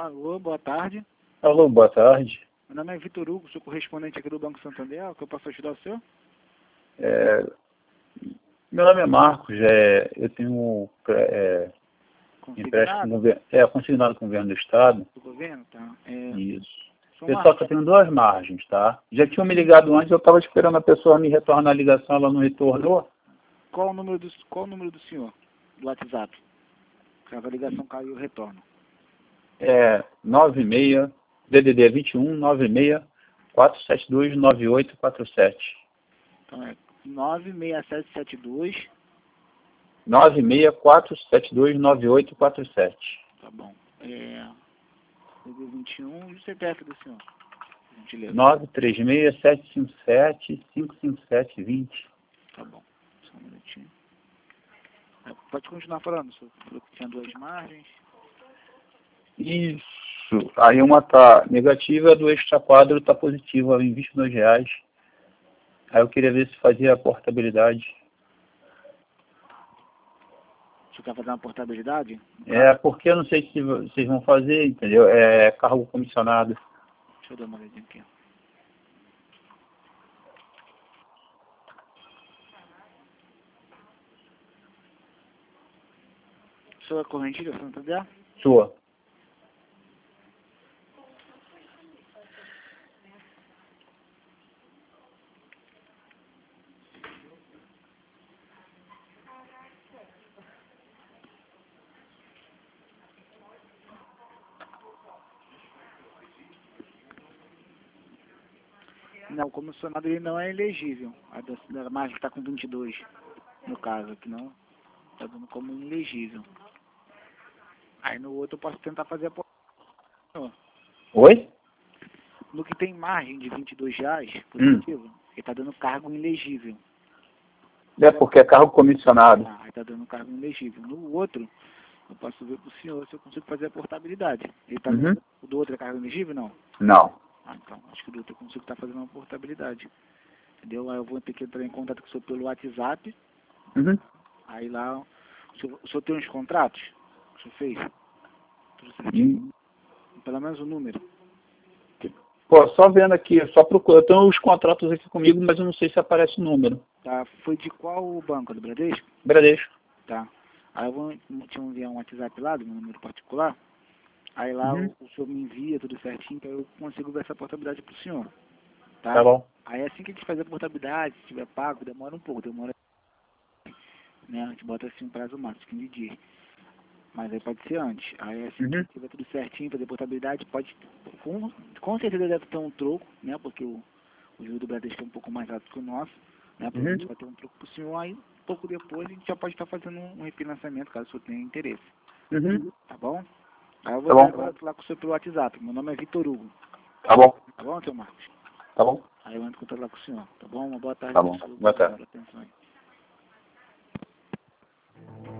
Alô, boa tarde. Alô, boa tarde. Meu nome é Vitor Hugo, sou correspondente aqui do Banco Santander. O que eu posso ajudar o senhor? Meu nome é Marcos, eu tenho empréstimo consignado com o governo do Estado. Do governo, tá? Isso. Sou Pessoal, Marcos. que eu tenho duas margens, tá? Já tinham me ligado antes, eu estava esperando a pessoa me retornar a ligação, ela não retornou. Qual o número do senhor? Do WhatsApp. Caso a ligação caiu, eu retorno. 96, DDD 21 96 472 9847. Então é 96772. 96 472 9847. Tá bom. DD 21 e o CPF do senhor. Por gentileza. 936 757 55720. Tá bom. Só um minutinho. Pode continuar falando, senhor. Falou que tinha duas margens. Isso. Aí uma tá negativa, a do extra quadro tá positiva em R$22. Aí eu queria ver se fazia a portabilidade. Você quer fazer uma portabilidade? Porque eu não sei se vocês vão fazer, entendeu? É cargo comissionado. Deixa eu dar uma olhadinha aqui. O senhor é corrente do Santander? Sua. Não, o comissionado ele não é elegível. A da margem que está com 22, no caso, que não está dando como inelegível. Aí no outro eu posso tentar fazer a portabilidade. Oi? No que tem margem de R$22 positivo, ele está dando cargo inelegível. Porque é cargo comissionado. Aí está dando cargo inelegível. No outro, eu posso ver para o senhor se eu consigo fazer a portabilidade. Ele tá dando, o do outro é cargo inelegível, não? Não. Então, acho que o do outro eu consigo estar fazendo uma portabilidade. Entendeu? Aí eu vou ter que entrar em contato com o senhor pelo WhatsApp. Aí lá, o senhor tem uns contratos? O senhor fez? Tudo certinho? Pelo menos o número. Pô, só vendo aqui, só procura. Eu tenho os contratos aqui comigo, mas eu não sei se aparece o número. Tá, foi de qual banco? Do Bradesco? Bradesco. Tá. Aí eu vou te enviar um WhatsApp lá, do meu número particular. Aí lá o senhor me envia tudo certinho, que eu consigo ver essa portabilidade pro senhor. Tá? Tá bom. Aí assim que a gente fazer a portabilidade, se tiver pago, demora um pouco, né? A gente bota assim um prazo máximo, 15 dias. Mas aí pode ser antes. Aí assim que tiver tudo certinho, fazer portabilidade, pode. Com certeza deve ter um troco, né? Porque o juro do Bradesco é um pouco mais alto que o nosso, né? Provavelmente vai ter um troco pro senhor, aí pouco depois a gente já pode estar fazendo um refinanciamento, caso o senhor tenha interesse. Tá bom? Aí eu vou entrar em contato lá com o senhor pelo WhatsApp. Meu nome é Vitor Hugo. Tá bom. Tá bom, seu Marcos? Tá bom. Aí eu entro em contato lá com o senhor. Tá bom? Uma boa tarde. Tá bom. Boa tarde. Atenção aí.